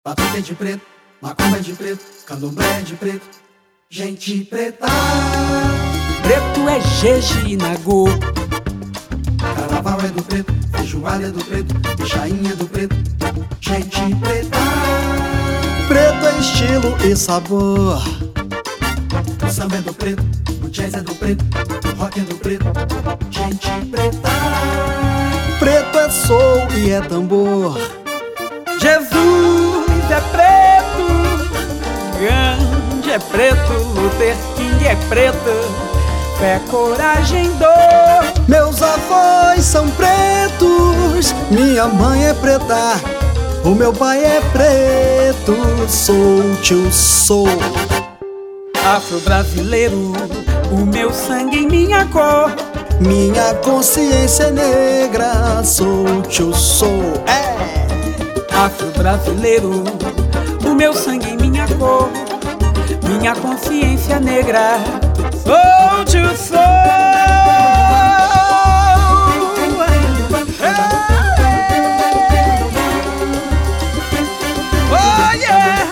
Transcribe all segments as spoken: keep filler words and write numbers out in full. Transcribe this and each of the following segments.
Batuque é de preto, macumba é de preto, candomblé é de preto, gente preta. Preto é Jeje e Nagô. Carnaval é do preto, feijoada é do preto, pichainha é do preto, gente preta. Preto é estilo e sabor. O samba é do preto, o jazz é do preto, o rock é do preto, gente preta. Preto é soul e é tambor. Jesus é preto, Gandhi é preto, Luther King é preto, fé, coragem, dor. Meus avós são pretos, minha mãe é preta, o meu pai é preto, sou tio sou. Afro-brasileiro, o meu sangue e minha cor. Minha consciência é negra, sou tio sou. É! Afro-brasileiro, o meu sangue e minha cor. Minha consciência negra, sou tio sou. Oh yeah!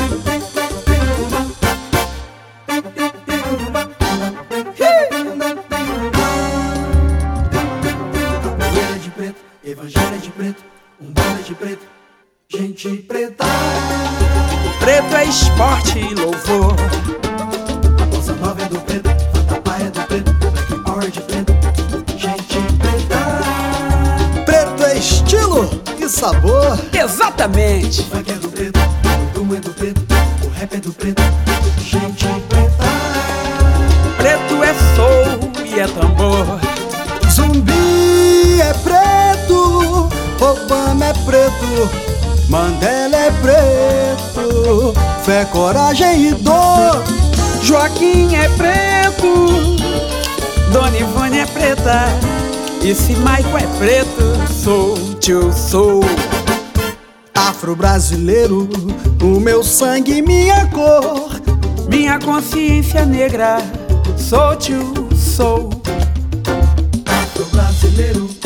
Capoeira é de preto, evangelho é de preto, umbanda é de preto, gente preta. Preto é esporte e louvor. Bossa nova é do preto, vatapá é do preto, black power é de preto, gente preta. Preto é estilo e sabor. Exatamente. O funk é do preto, o dum é do preto, o rap é do preto, gente preta. Preto é soul e é tambor. Zumbi é preto, Obama é preto, Mandela é preto, fé, coragem e dor. Joaquim é preto, Dona Ivone é preta, e se Maico é preto, sou tio sou. Afro-brasileiro, o meu sangue e minha cor. Minha consciência negra, sou tio sou. Afro-brasileiro,